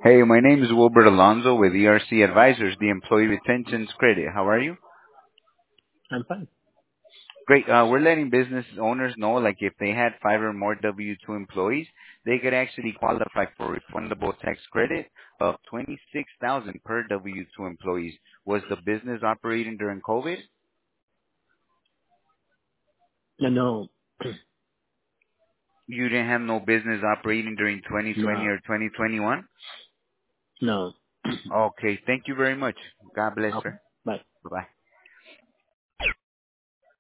Hey, my name is Wilbert Alonzo with ERC Advisors, the Employee Retentions Credit. How are you? I'm fine. Great. We're letting business owners know, like if they had five or more W-2 employees, they could actually qualify for refundable tax credit of 26,000 per W-2 employees. Was the business operating during COVID? No, no, You didn't have no business operating during 2020 no, or 2021? no. Okay. Thank you very much. God bless, Okay, sir. bye. Bye-bye.